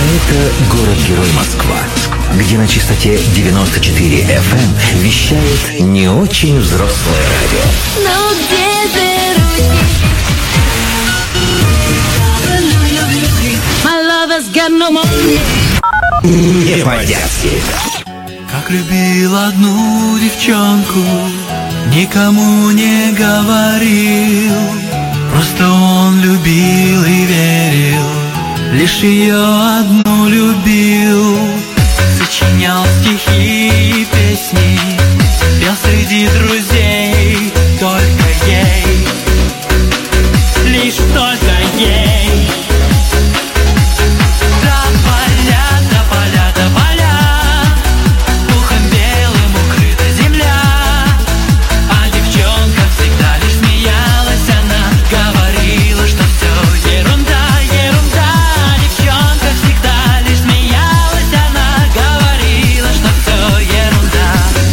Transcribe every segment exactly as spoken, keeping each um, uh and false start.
это город-герой Москва, где на частоте девяносто четыре эф эм вещает не очень взрослое радио. Ну где же ручки? My lover's got no more. Не по-детски. Как любил одну девчонку, никому не говорил. Просто он любил и верил, лишь ее одну любил. Сочинял стихи и песни, пел среди друзей только ей, лишь только ей. Тополя, тополя, тополя, пухом белым укрыта земля. А девчонка всегда лишь смеялась, она говорила, что все ерунда, ерунда. Девчонка всегда лишь смеялась, она говорила, что все ерунда.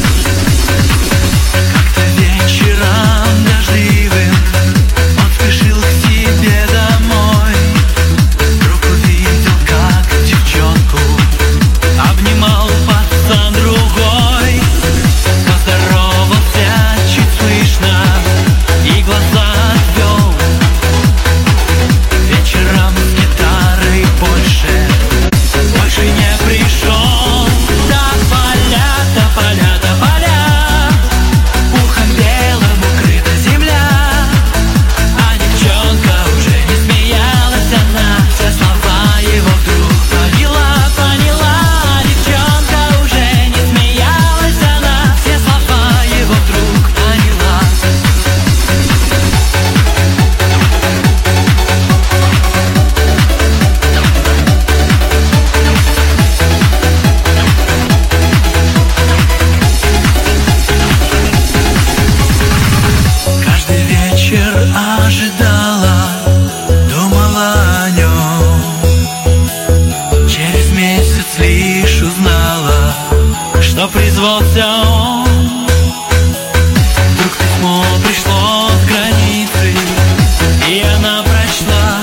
Как-то вечером дождливым он спешил к себе домой. Вдруг увидел, как девчонку обнимал пацан другой. Поздоровался чуть слышно и глаза отвел. Вечером с гитарой больше, больше не пришел. Тополя, тополя, тополя, пухом белым укрыта земля. А девчонка уже не смеялась, она все слова его вдруг поняла, поняла. Девчонка уже не смеялась, она все слова его вдруг поняла. Каждый вечер ожидала, думала о нем. Через месяц лишь узнала, что призвался он. Вдруг письмо пришло с границы, и она прочла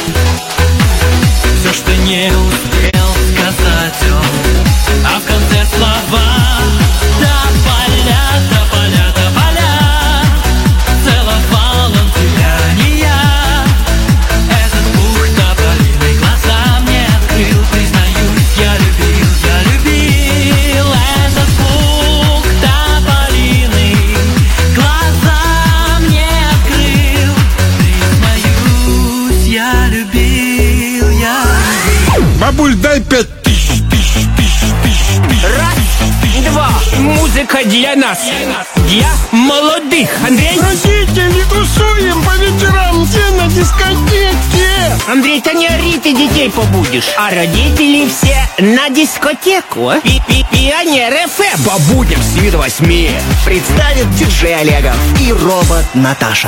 все, что не успел сказать он. А в конце слова: тополя, тополя, тополя, целовал он тебя, не я. Этот пух тополиный глаза мне открыл, признаюсь, я любил, я любил. Этот пух тополиный глаза мне открыл, признаюсь, я любил, я любил. Бабуль, дай пять тысяч, тысяч, тысяч, тысяч. Раз, два, музыка для нас, для молодых. Андрей? Родители, тусуем по вечерам, все на дискотеке. Андрей, ты не ори, ты детей побудешь. А родители все на дискотеку. Пи -пи Пионер эф эм. По будням с семь до восьми представит диджей Олегов и робот Наташа.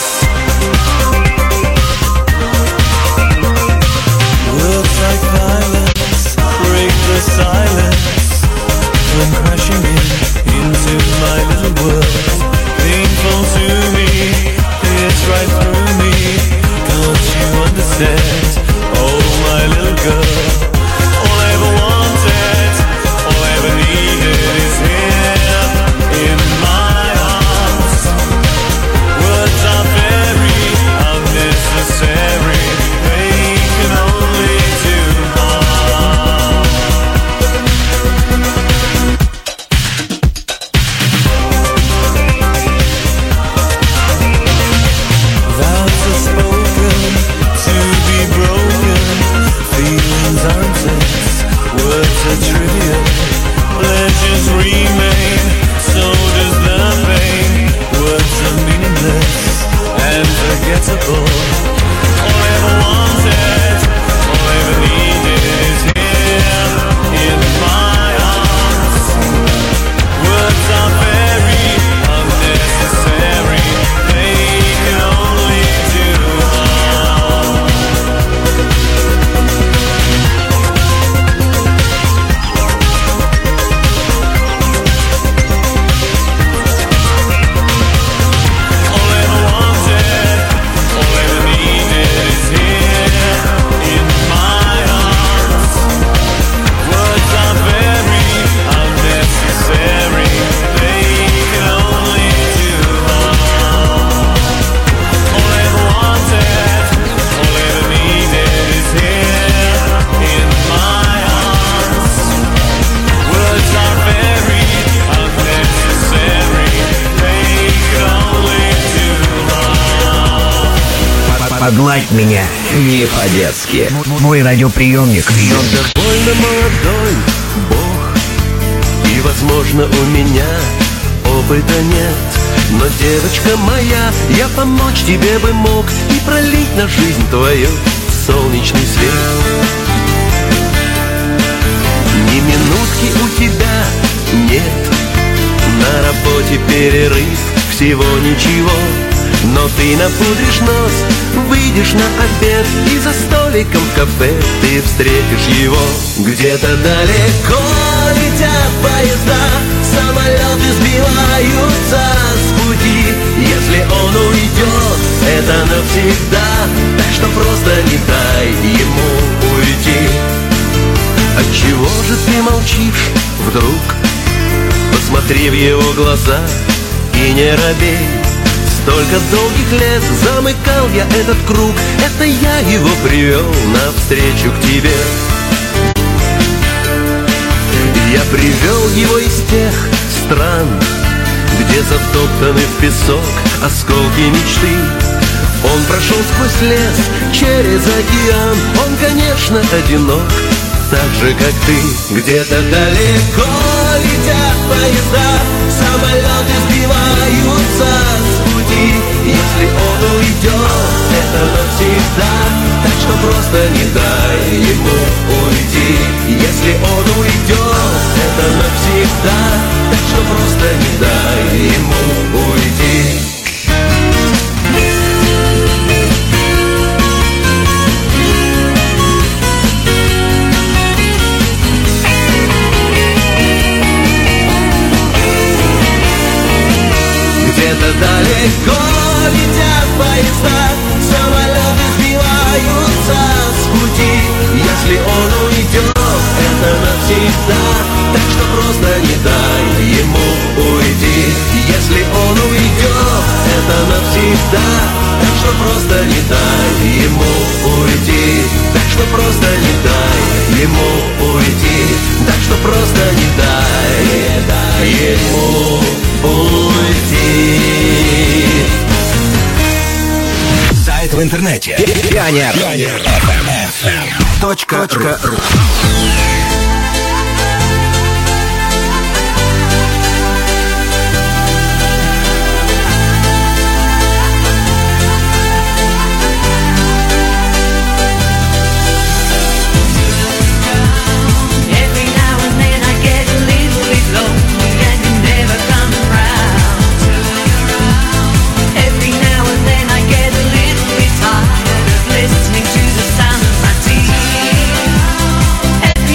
Words like violence break the silence, come crashing in into my little world. Painful to me, it's right through me. Can't you understand? Oh, my little girl. All I ever wanted, all I ever needed is here in my arms. Words are very unnecessary. They can only do harm. Vows are spoken to be broken. Feelings aren't sense, words are trivial. Pleasures remain, so does the pain. Words are meaningless and forgettable. All I ever wanted, all I ever needed is here in my arms. Words are very unnecessary. They can only do harm. Погладь меня не по-детски. Мой радиоприемник. Довольно молодой Бог, и, возможно, у меня опыта нет. Но, девочка моя, я помочь тебе бы мог и пролить на жизнь твою солнечный свет. Ни минутки у тебя нет, на работе перерыв, всего ничего. Но ты напудришь нос, выйдешь на обед, и за столиком в кафе ты встретишь его. Где-то далеко летят поезда, самолеты сбиваются с пути. Если он уйдет, это навсегда, так что просто не дай ему уйти. Отчего же ты молчишь вдруг? Посмотри в его глаза и не робей. Столько долгих лет замыкал я этот круг, это я его привел навстречу к тебе. Я привел его из тех стран, где затоптаны в песок осколки мечты. Он прошел сквозь лес, через океан, он, конечно, одинок, так же, как ты. Где-то далеко летят поезда, самолеты сбиваются с пути. Если он уйдет, это навсегда, так что просто не дай ему уйти. Если он уйдет, это навсегда, так что просто не дай ему уйти. Где-то далеко летят поезда, самолеты сбиваются с пути. Если он уйдет, это навсегда, так что просто не дай ему уйти. Если он уйдет, это навсегда, так что просто не дай ему уйти. Так что просто не дай ему уйти. Так что просто не дай, не дай ему уйти. Сайт в интернете Пионер эф эм точка ру. Listening to the sound of my teeth.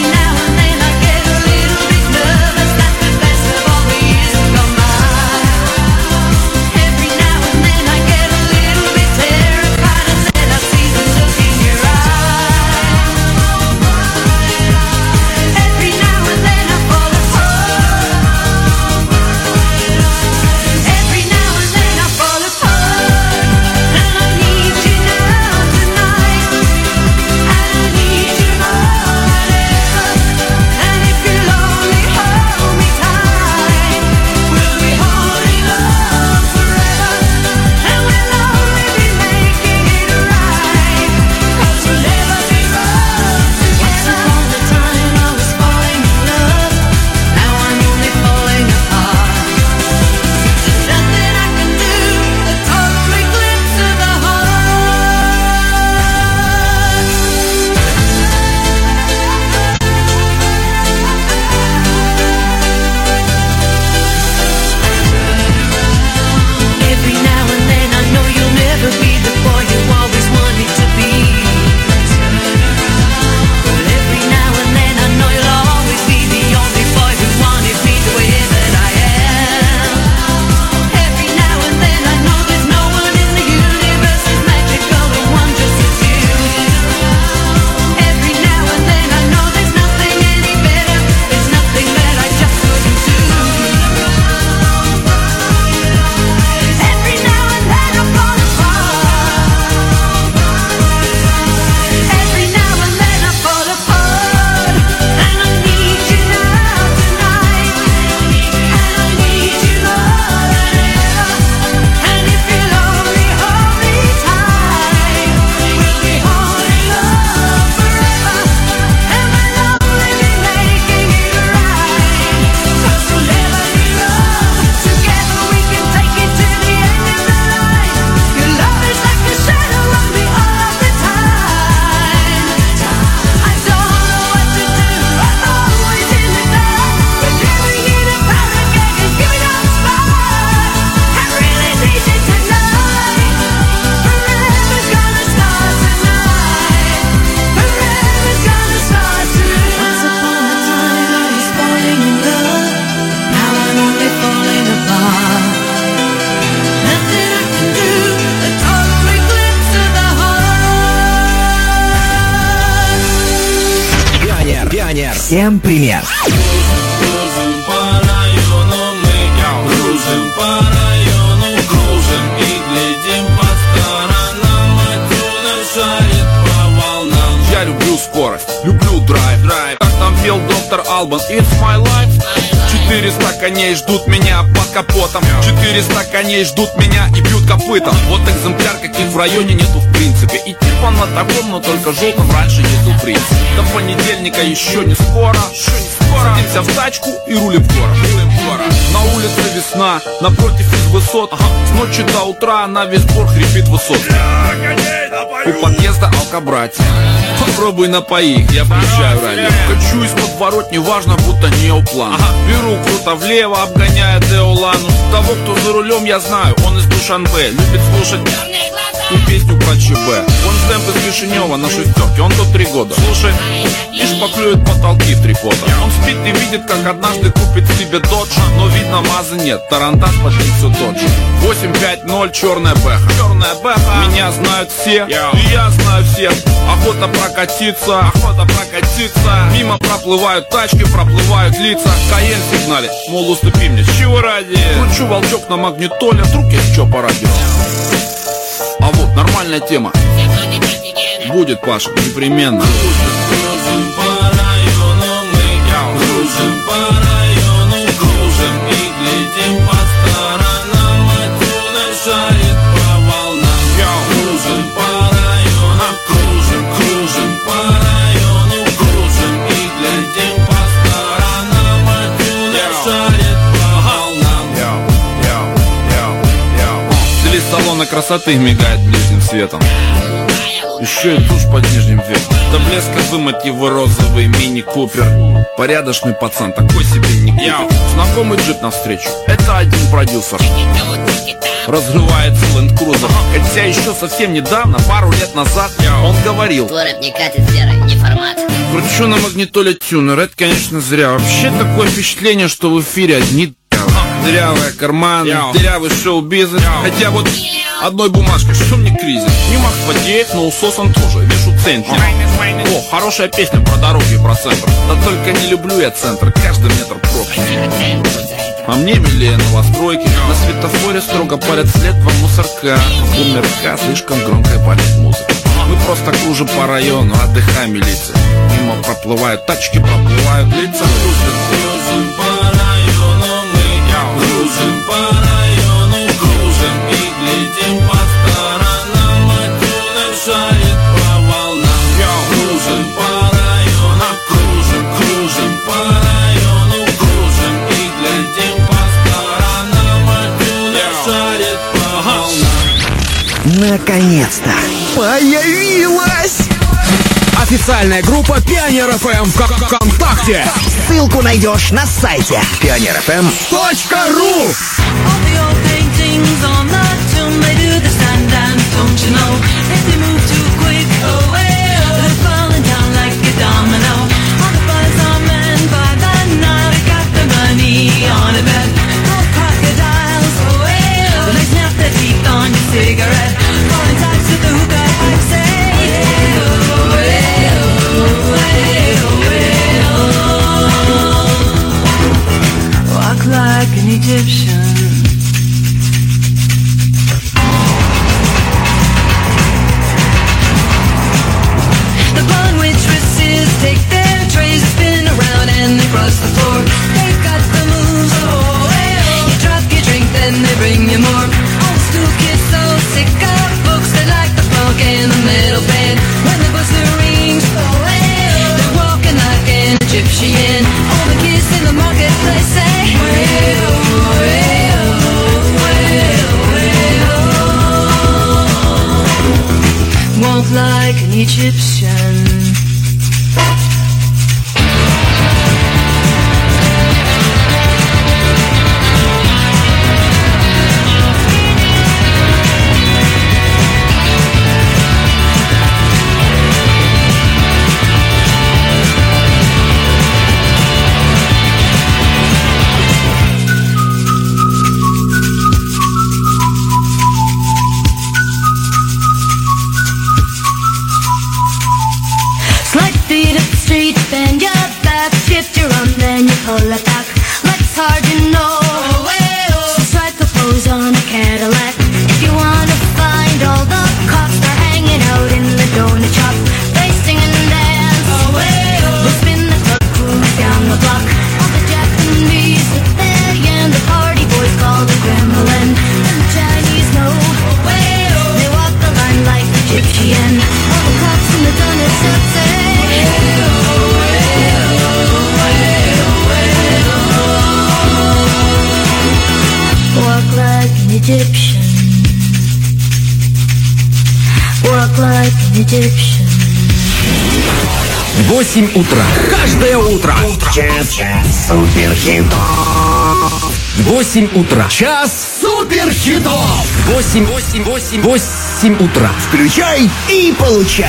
манер. Семь пример. Кружим по району мы, кружим по району, кружим и глядим по сторонам, а тюнер шарит по волнам. Я люблю скорость, люблю драйв, драйв. Как там пел доктор Албан, it's my life. Четыреста коней ждут меня под капотом, четыреста коней ждут меня и бьют копытом. Вот экземпляр, каких в районе нету в принципе. И типа на таком, но только желтом раньше нету в принципе. До понедельника еще не скоро, еще не скоро. Садимся в тачку и рулим в город, рулим в город. На улице весна, напротив из высот, ага. С ночи до утра на весь двор хрипит высот. У подъезда алкобратья, попробуй напои их, я включаю радио. Качусь в подворотне, важно, будто неоплан. Ага. Беру круто влево, обгоняя Деолану. Того, кто за рулем, я знаю, он из Душанбе. Любит слушать и песню про ЧБ. Он темп из Кишинева на шестерке, он тут три года. Слушай, и шпаклюет потолки в три фото. Он спит и видит, как однажды купит себе додж. Но видно, мазы нет, тарантас под ним все тот же. восемь пять ноль, черная бэха. Черная бэха, меня знают все, и я знаю всех. Охота прокатиться, охота прокатиться. Мимо проплывают тачки, проплывают лица. Каен сигналит, мол, уступи мне, с чего ради? Кручу волчок на магнитоле, вдруг есть что по радио. А вот нормальная тема. Будет, Паша, непременно. Кружим по району мы, кружим по району, кружим и глядим по сторонам, а тюнер шарит по волнам. Кружим по району, кружим, кружим по району, кружим и глядим по сторонам, а тюнер шарит по волнам. Телес салона красоты мигает ближним светом. Еще и тушь под нижним веком. До блеска вымыть его розовый мини-купер. Порядочный пацан, такой себе не купер. Знакомый джип навстречу, это один продюсер. Разрывается Land Cruiser. Хотя еще совсем недавно, пару лет назад, он говорил: Город не катит серый, не формат. кручу на магнитоле тюнер, это, конечно, зря. Вообще такое впечатление, что в эфире одни дырявые карманы, дырявый шоу-бизнес. Хотя вот одной бумажкой, что мне кризис? Не Макс Фадеев, но усос он тоже, вешу центнер. О, хорошая песня про дороги и про центр. Да только не люблю я центр, каждый метр пробки. А мне милее новостройки. На светофоре строго палят след два мусорка. В бумерка слишком громкая палит музыка. Мы просто кружим по району, отдыхай, милиция. Мимо проплывают тачки, проплывают лица. Кружим по району мы, кружим по району, кружим и глядим по сторонам, а тюнер шарит по волнам. Кружим по району, кружим, кружим по району, кружим и глядим по сторонам, а тюнер шарит по волнам. Наконец-то появилась Официальная группа Пионер эф эм в ВКонтакте. Ссылку найдешь на сайте пионер эф эм точка ру. Walk like an Egyptian. The blonde waitresses take their trays, spin around and they cross the floor. They've got the moves, oh, hey-oh. You drop your drink, then they bring you more. Old school kids so sick of folks that like the funk and the metal band. When the buzzer rings, oh, hey-oh. They're walking like an Egyptian. All the kids in the marketplace say, way-oh, way-oh, way-oh, way-oh. Walk like an Egyptian. Bend your back. back, shift your arm, then you pull it back. Let's hard, you know. So strike a pose on a Cadillac. If you wanna find all the cops, they're hanging out in the donut shop. They sing and dance. We'll spin the club, cruise down the block. All the Japanese sit there, and the party boys call the Kremlin. And the Chinese know. They walk the line like Egyptian. All the cops in the donut shop say. Walk like an Egyptian. Walk like an Egyptian. Восемь утра. Каждое утро. Час суперхитов. Восемь утра. Час суперхитов. Восемь, восемь, восемь, восемь утра. Включай и получай.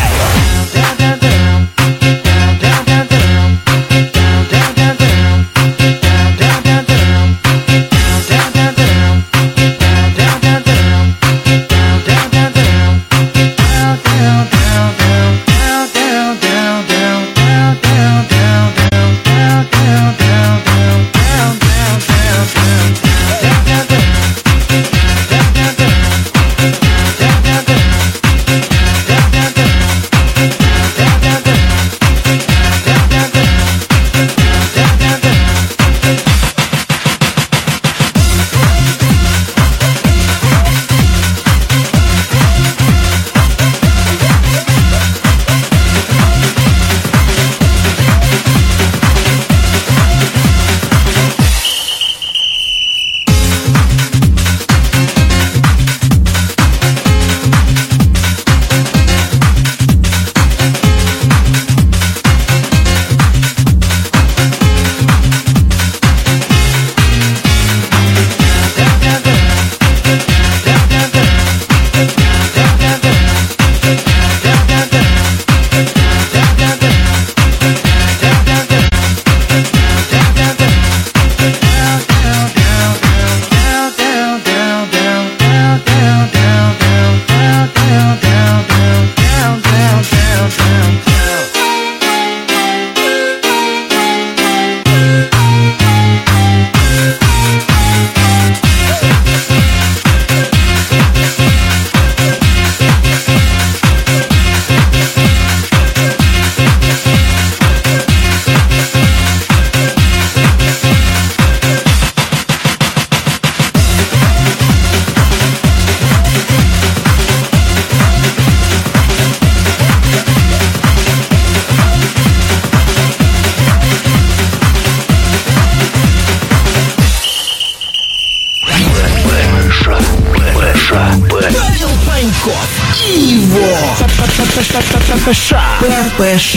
ППШ.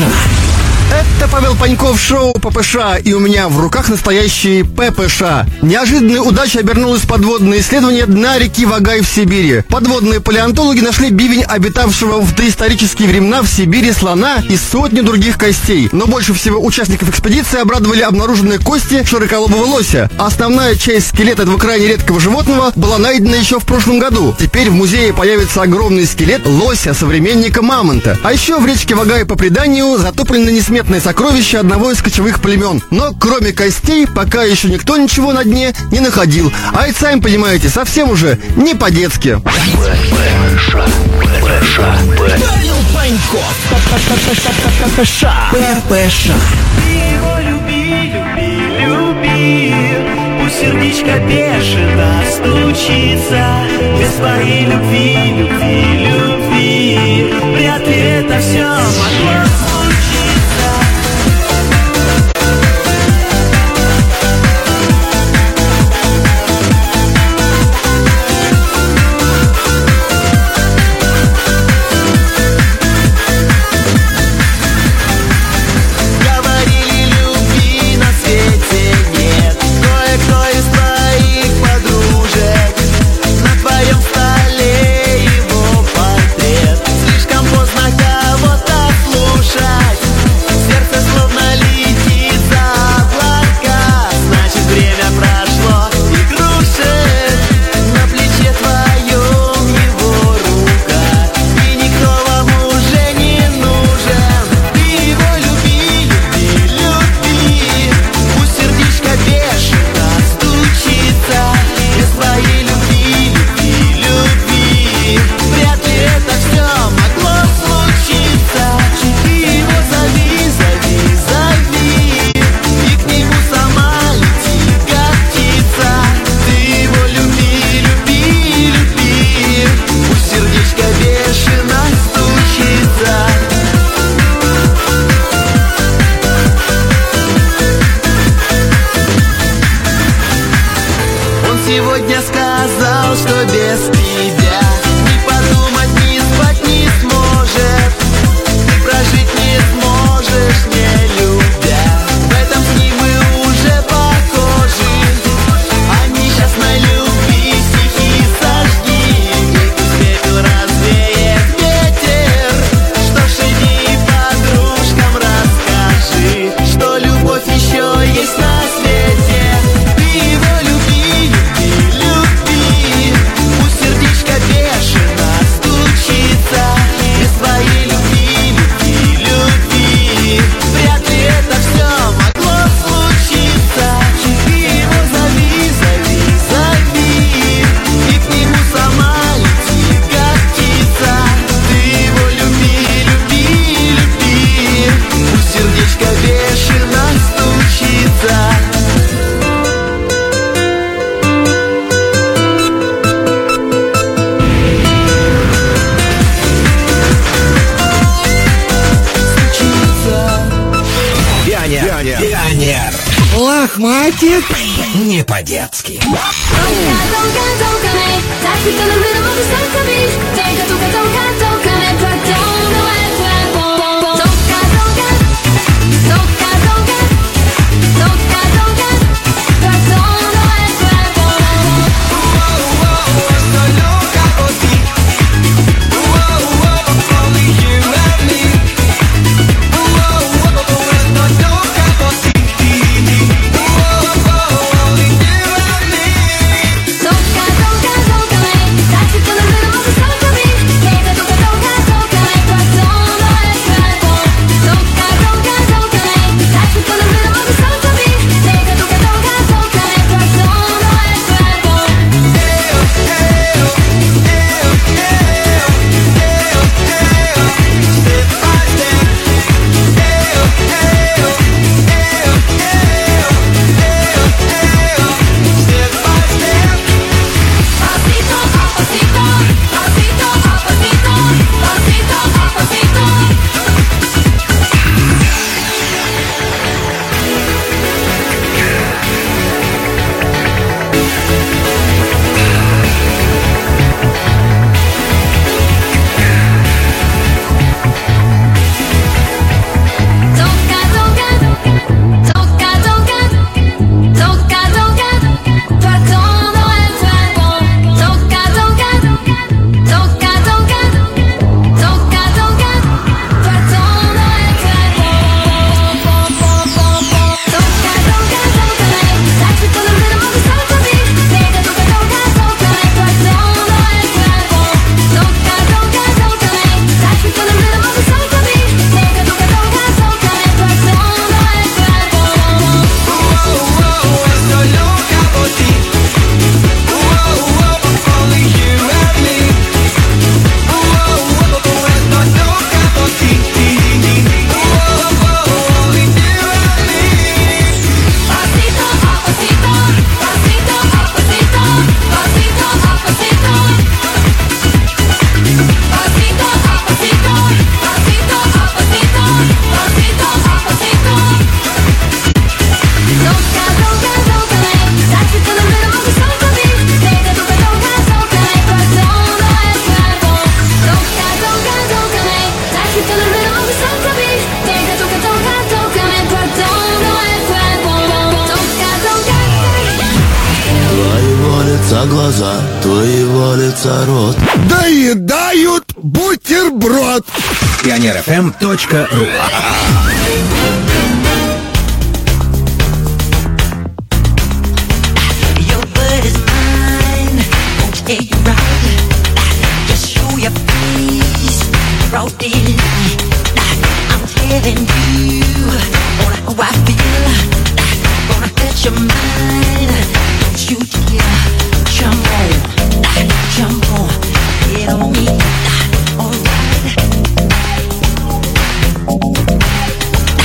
Это Павел Паньков, шоу ППШ, и у меня в руках настоящий ППШ. Неожиданной удачей обернулось подводное исследование дна реки Вагай в Сибири. Подводные палеонтологи нашли бивень обитавшего в доисторические времена в Сибири слона и сотни других костей. Но больше всего участников экспедиции обрадовали обнаруженные кости широколобого лося. Основная часть скелета этого крайне редкого животного была найдена еще в прошлом году. Теперь в музее появится огромный скелет лося, современника мамонта. А еще в речке Вагай, по преданию, затоплены несметные сокровища одного из кочевых племен. Но кроме костей пока еще никто ничего на дне не находил. А это, сами понимаете, совсем уже не по-детски. Павел Паньков. ППШ. ППШ. Ты его люби, люби, люби. Пусть сердечко бешено стучится. Без твоей любви, любви, любви вряд ли это все могло случиться. Говорили, любви на свете нет. Кое-кто из твоих подружек на твоем столе его портрет. Слишком поздно кого-то слушать. Пионер. Пионер. Лохматик. Не по-детски. Глаза твоего лица рот доедают бутерброд. пионер эф эм точка ру. Jump on, jump on, get on me, alright.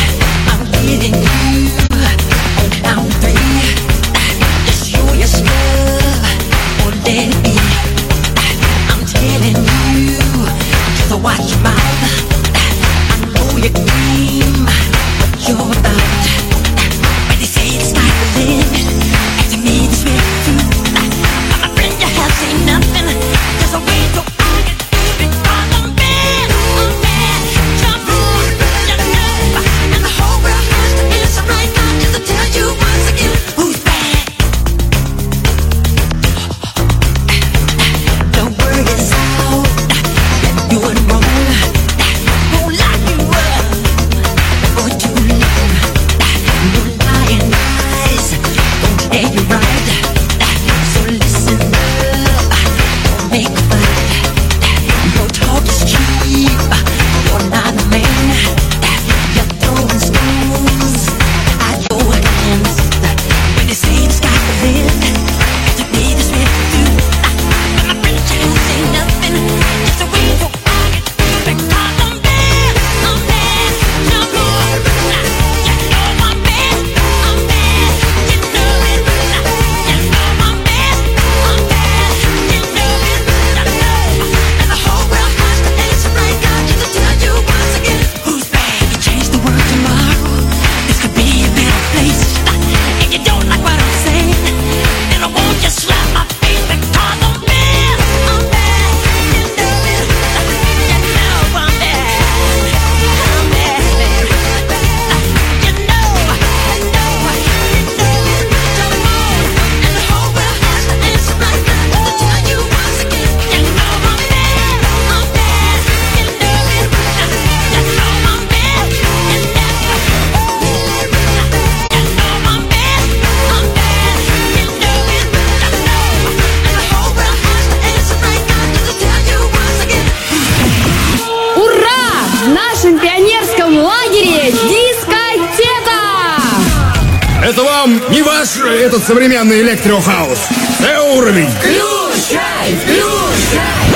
вам не ваш этот современный электрохаус. Это уровень. Включай, включай.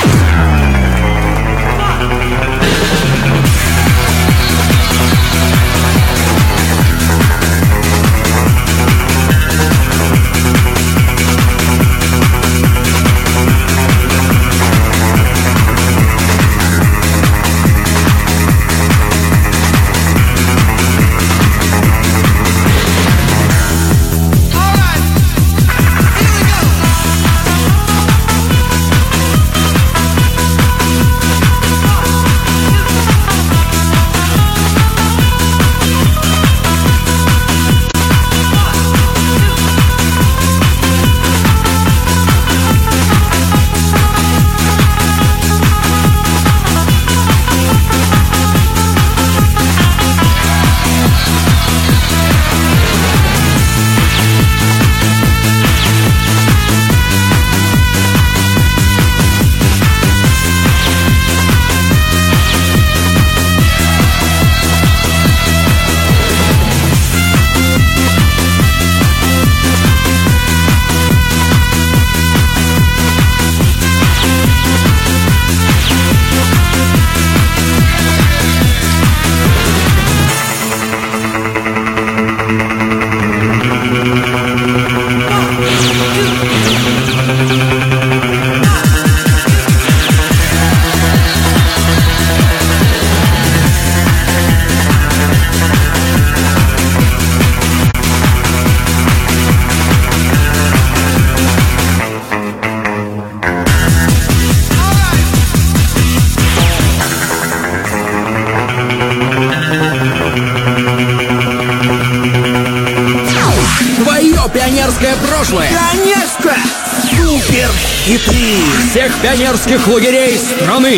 Пионерское прошлое. Конечно! Супер хиты всех пионерских лагерей страны.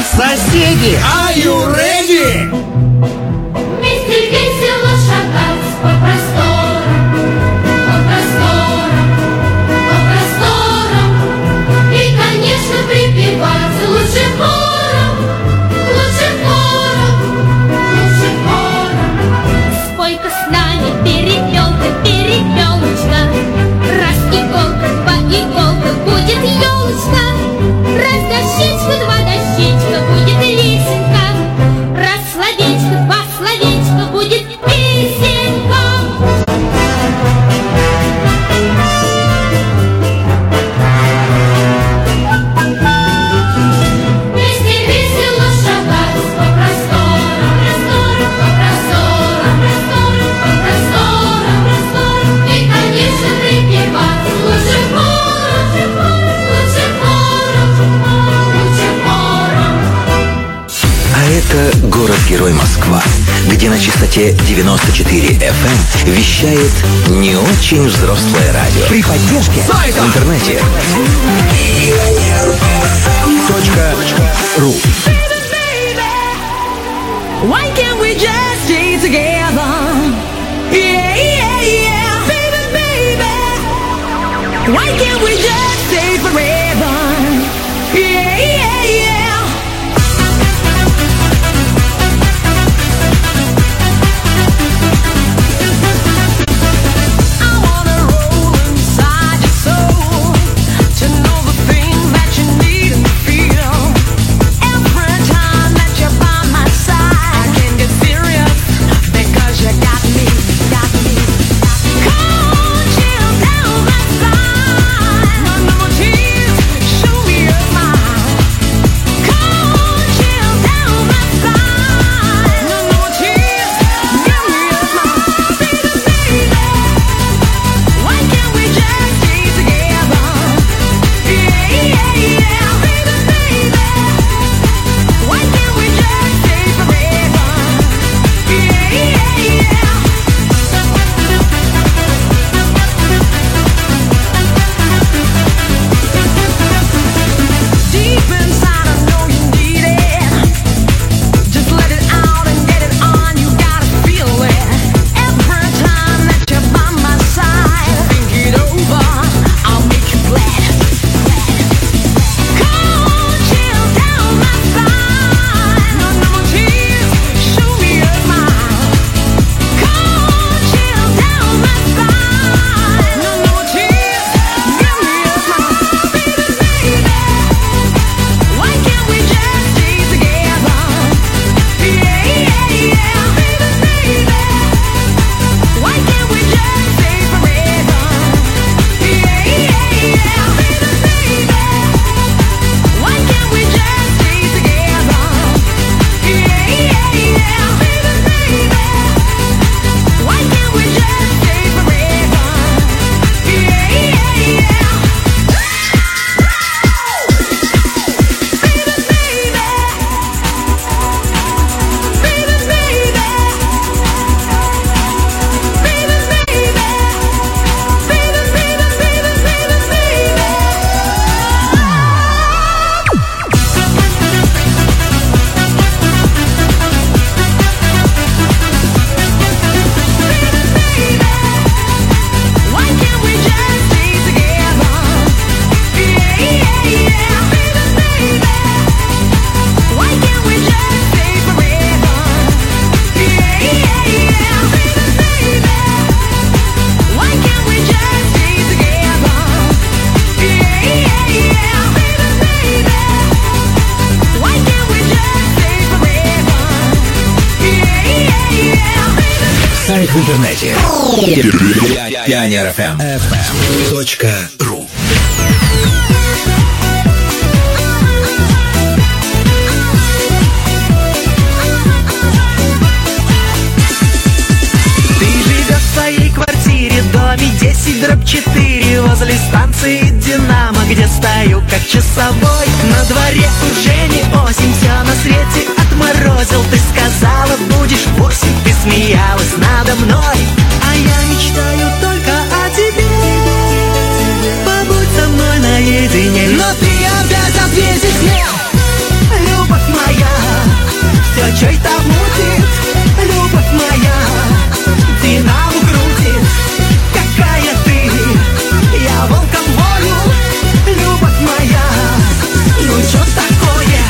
Соседи! Are you ready? Вместе весело шагать по просторам, по просторам, по просторам. И, конечно, припевать лучше хором, лучше хором, лучше хором. Спой-ка с нами, перепелка, перепелочка. Раз иголка, два иголка, будет елочка. Раз дощечка, два дощечка, будет лесенка. Раз словечко, два словечка, будет песенка. Вместе весело шагать по просторам, просторам, по просторам, просторам, по просторам, просторам. И, конечно, припевать лучше хором, лучше хором, лучше хором. А это город-герой Москва, где на частоте девяносто четыре эф эм вещает не очень взрослое радио. При поддержке В интернете точка ру. Why can't we just stay together? Yeah, yeah, yeah. Baby, baby. Why can't we just stay forever? Yeah, yeah, yeah. I wanna roll inside your soul to know the things that you need and feel. Every time that you're by my side, I can get serious because you got me, got me. Cold chill down my spine. No more tears, show me your smile. в интернете. Пионер эф эм точка ру. Ты живешь в своей квартире, доме десять дробь четыре, возле станции Динамо, где стою как часовой. На дворе уже не осень, все на свете отморозил. Ты сказала, будешь восемь, ты смеялась надо мной. А я мечтаю только о тебе, побудь со мной наедине. Но ты опять ответишь мне, любовь моя, все чей-то мутит. Любовь моя, Динамо крутит. Какая ты, я волком волю. Любовь моя, ну чё такое?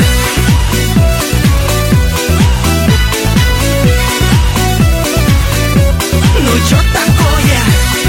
Ну чё такое?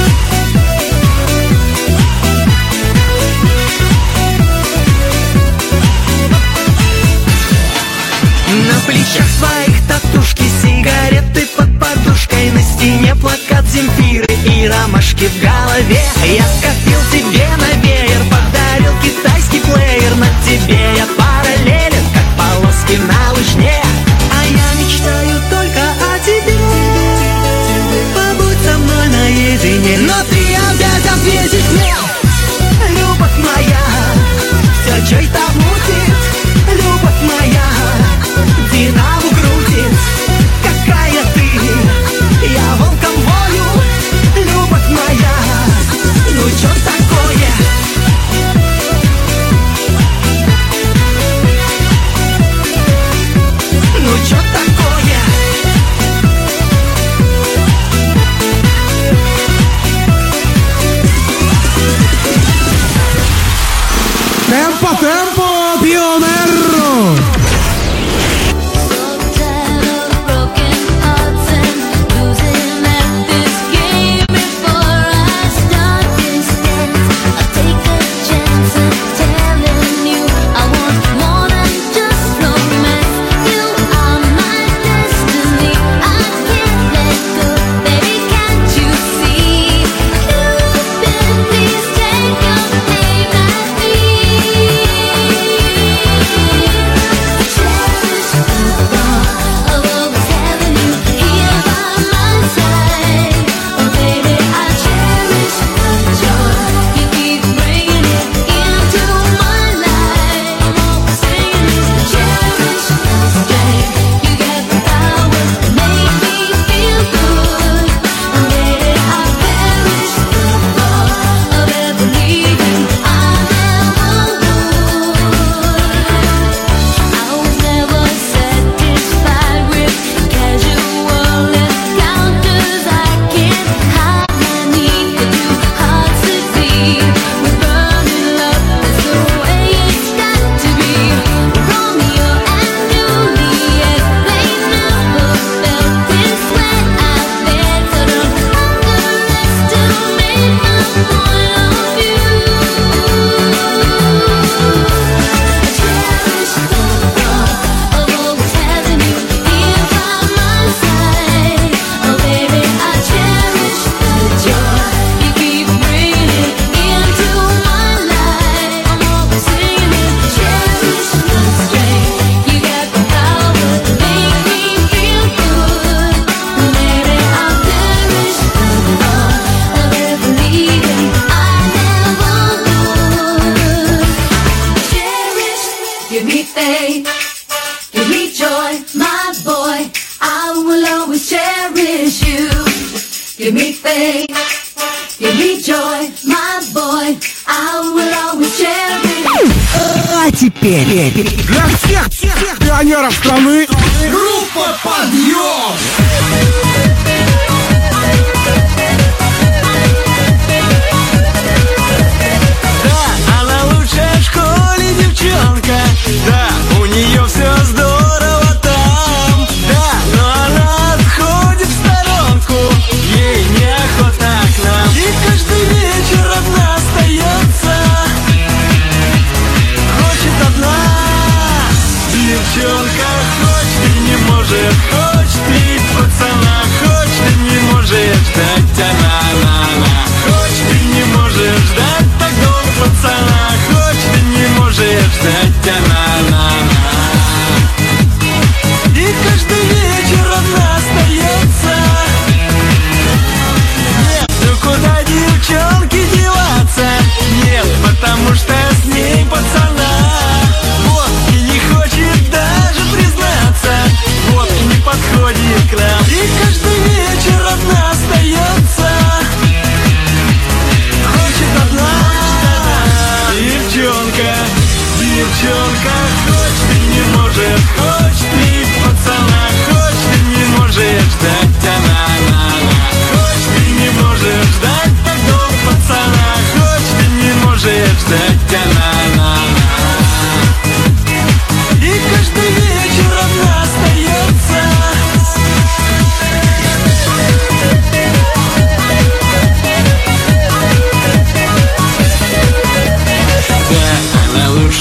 На плечах своих татушки, сигареты под подушкой, на стене плакат Земфиры и ромашки в голове. Я скопил тебе на веер, подарил китайский плеер. На тебе я параллелен, как полоски на лыжне. А я мечтаю только о тебе, побудь со мной наедине. Но ты опять ответишь мне, любовь моя, все чей-то мутит. Любовь моя, Динамо крутит. Какая ты, я волком волю. Любовь моя, ну чё такое? Ну чё такое? Темпо, темпо, пионерро! Give me faith, give me joy, my boy. I will always cherish. А теперь для всех, всех, всех пионеров страны группа «Подъем». Да, она лучшая в школе девчонка. Да, у нее все здорово там. Да, но она отходит в сторонку. Ей неохота к нам. И каждый вечер одна остается. Хочет одна. Девчонка хочет и не может. Хочет видеть пацана.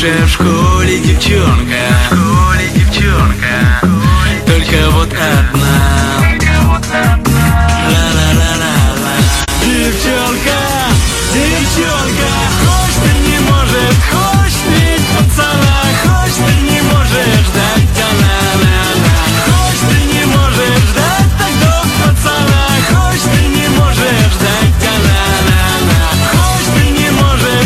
хорошая в школе девчонка, в школе девчонка, только вот одна. Ла-ла-ла-ла-ла. Девчонка, девчонка, хочешь ты не может, хочешь ведь пацана, хочешь ты не можешь ждать, ла-ла-ла-ла. Хочешь ты не можешь ждать, тогда пацана, хочешь ты не можешь ждать, ла-ла-ла-ла. Хочешь ты не можешь,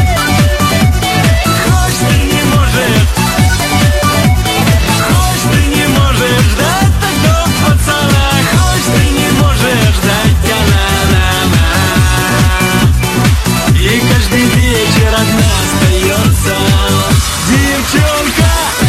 хочешь ты не можешь, хочешь ты не можешь ждать, тогда пацана, хочешь ты не можешь ждать, ла-ла-ла-ла. И каждый вечер одна остается девчонка.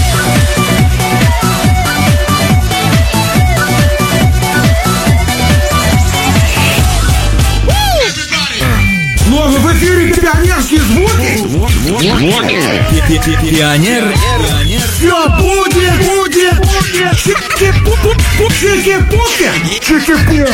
Снова в эфире пионерские звуки. Пионер. Все будет, будет, будет. Чики-пу-пу-пу, чики-пуки, чики-пу.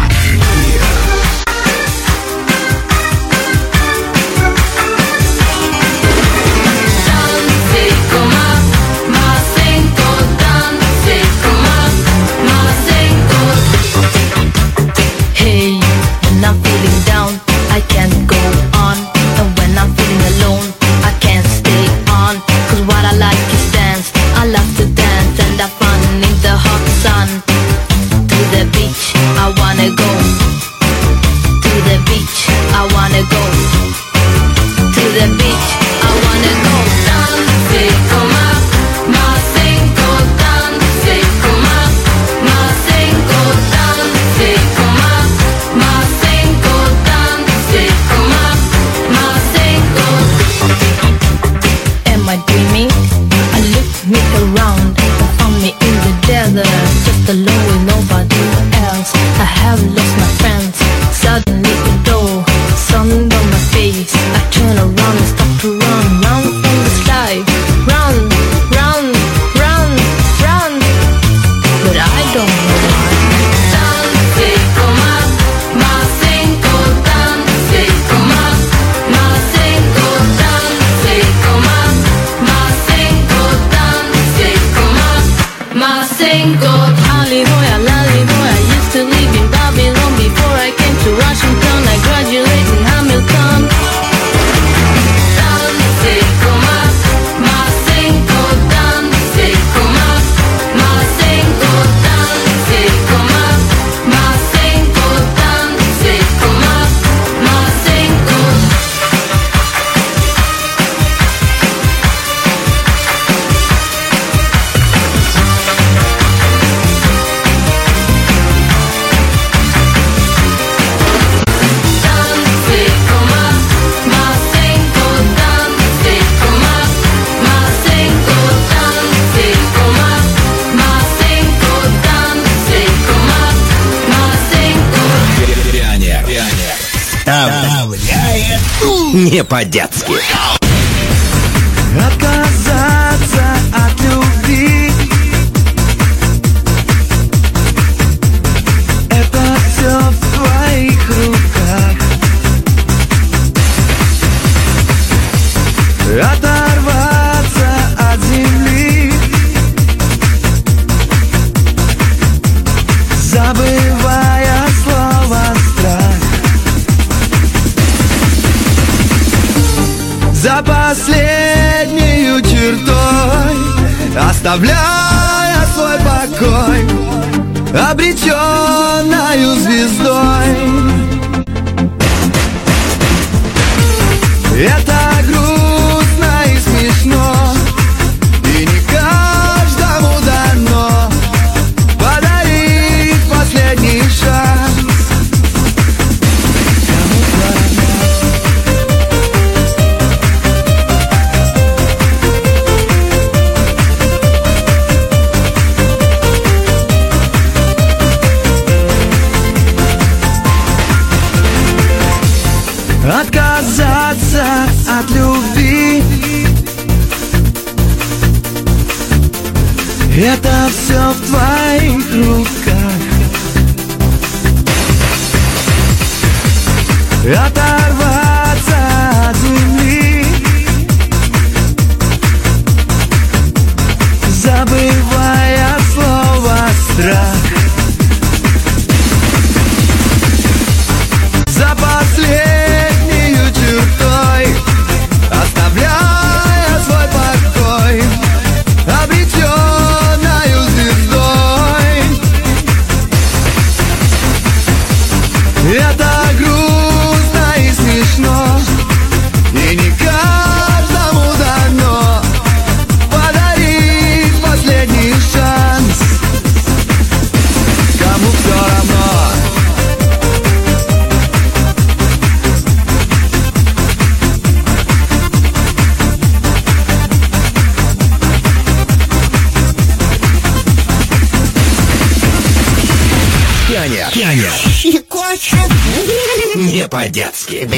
Hey, when I'm feeling down, I can't go on. And when I'm feeling alone, I can't stay on. Cause what I like is dance, I love to dance. And I fun in the hot sun. To the beach, I wanna go. To the beach, I wanna go. To the beach, I wanna go. Dance, come up, my single dance, come up, my single dance, come up, my single dance, come up, my single. Am I dreaming? I look me around and found me in the desert, just alone with nobody else. I have lost my friends. Suddenly a door, sun on my face. I turn around and start to run, run from the sky. Run, run, run, run. But I don't know why. Dance, come up, my single dance, come up, my single dance, come up, my single dance, come up, my single. Hallelujah, hallelujah. I used to live in Babylon before I came to Washington. I graduated in Hamilton. Dance, come up, my single dance, come up, my single dance, come up, my single dance, come up, my single. Не по-детски. Отказаться от любви — это все в твоих руках. Оторваться от земли, забывая слово страх. За последнюю чертой, оставляя свой покой, обреченною звездой. Это грустно и смешно, и не каждому дано подарить последний шанс. Отказаться от любви — это все в твоих руках. Оторваться от земли, Это грустно и смешно, и не каждому дано подарить последний шанс. Кому все равно. Пионер. Пионер. Щекочет. Не по-детски.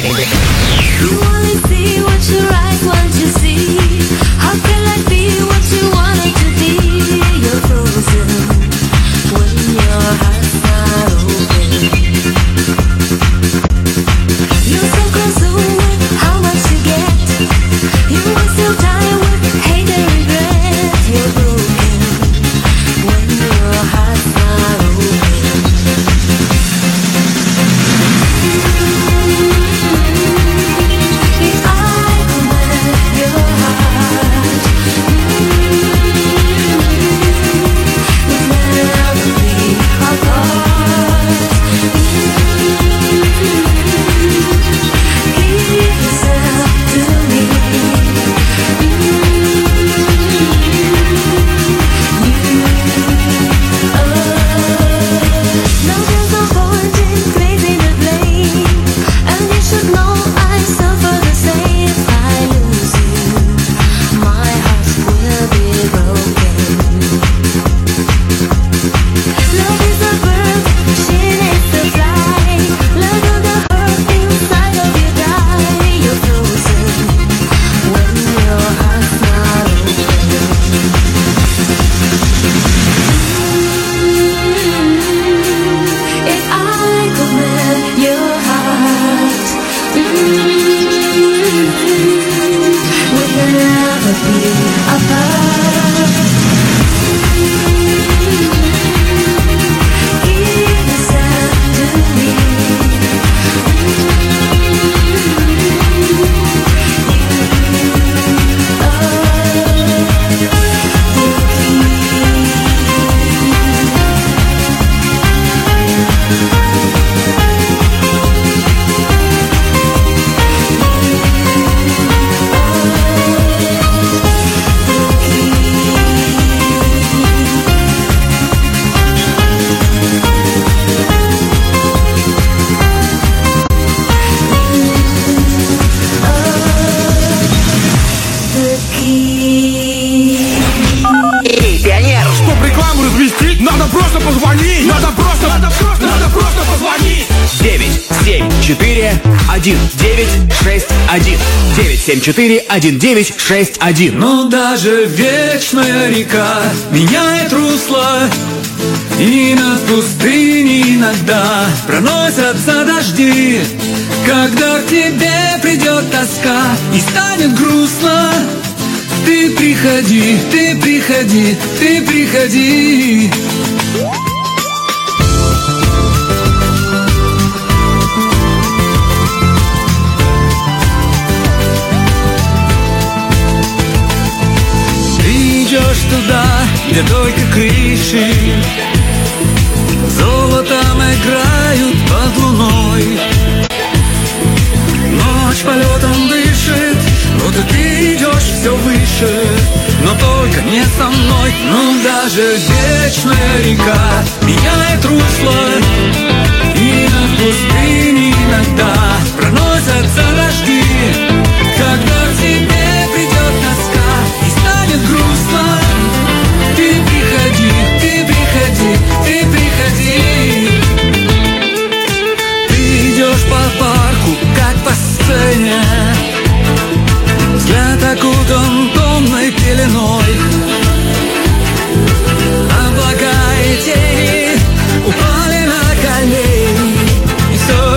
Надо просто позвонить! Надо просто, надо просто, надо просто позвонить! девять семь четыре один девять шесть один девять семь четыре один девять шесть один. Но даже вечная река меняет русло, и над пустыней иногда проносятся дожди. Когда к тебе придет тоска и станет грустно, ты приходи, ты приходи, ты приходи. Ты идешь туда, где только крыши золотом играют под луной. Ночь полетом дышит, вот и ты идешь все выше, но только не со мной. Но даже вечная река меняет русло, и над пустыней иногда проносятся дожди. Когда к тебе придет тоска и станет грустно, ты приходи, ты приходи, ты приходи. Ты идешь по парку, как по сцене, взгляд окутан томной пеленой. Облака и тени упали на колени, и все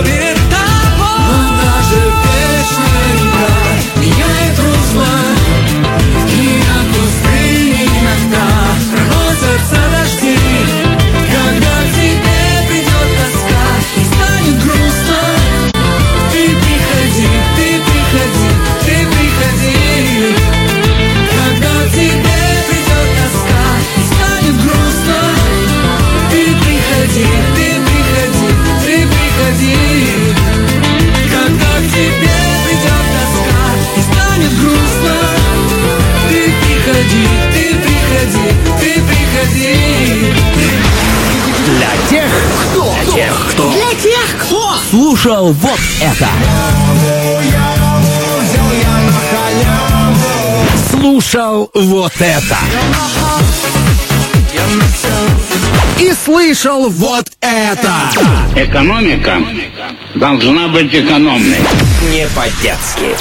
слушал вот это. Слушал вот это. И слышал вот это. Экономика должна быть экономной. Не по-детски.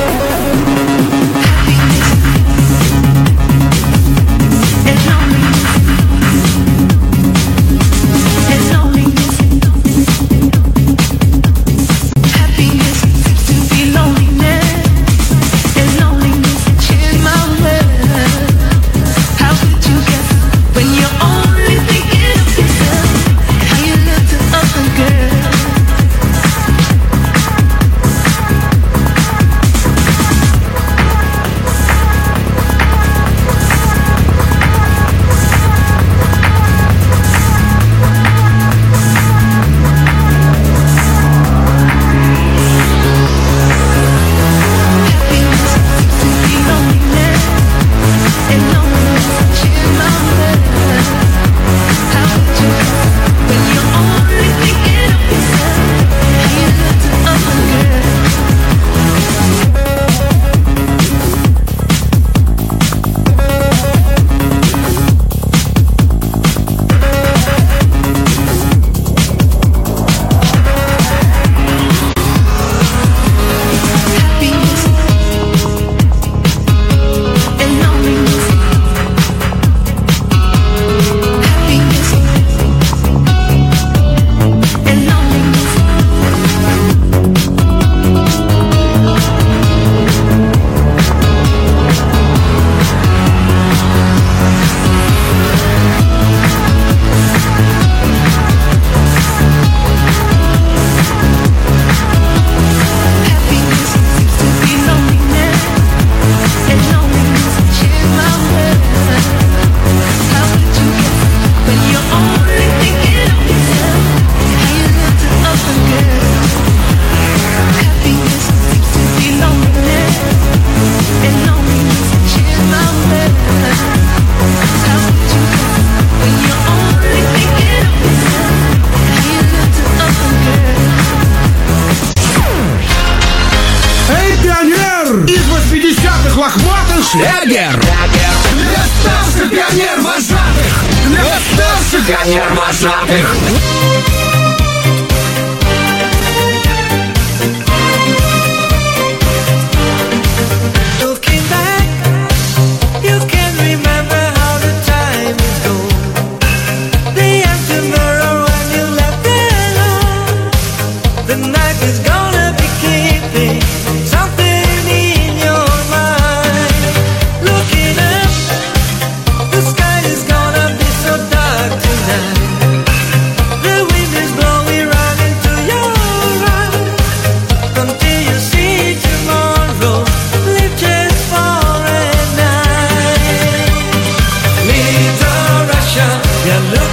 Шлягер! Для старших пионер-вожатых! Для старших пионер-вожатых!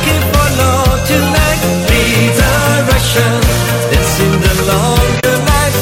Dancing the longer night.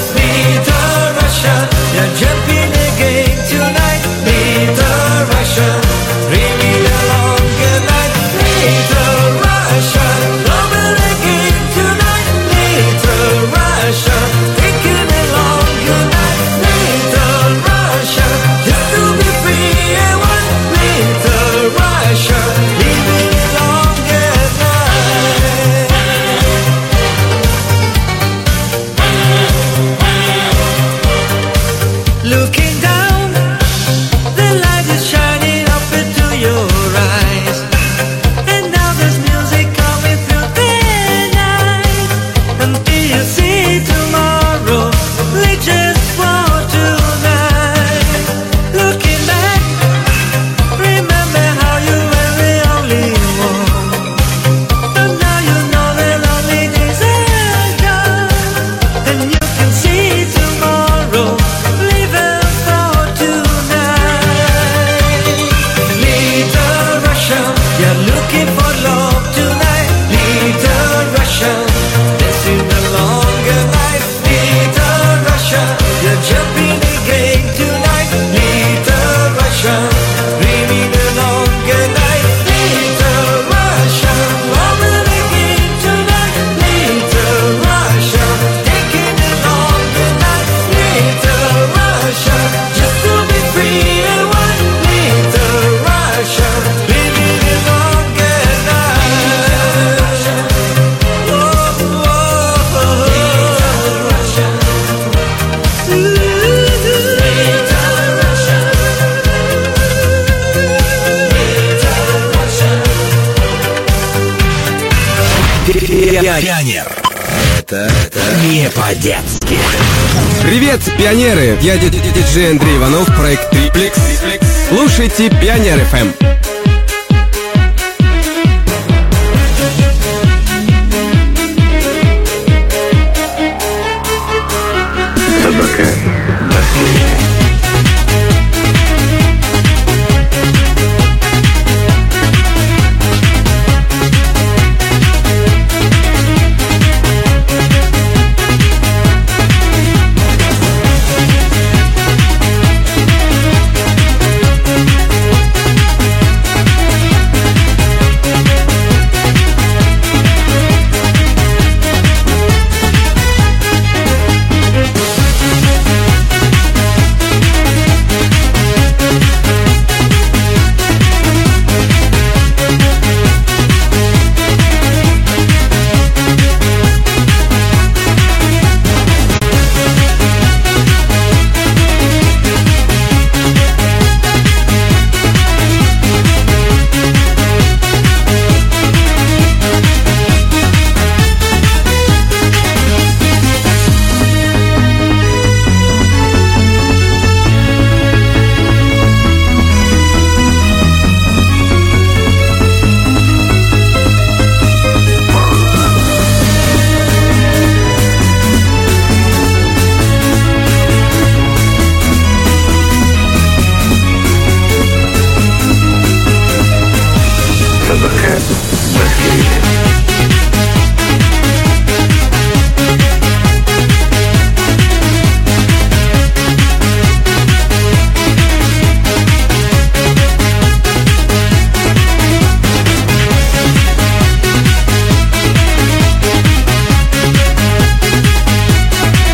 по-детски. Привет, пионеры! Я ди- ди- диджей Андрей Иванов, проект Триплекс. Слушайте Пионер эф эм.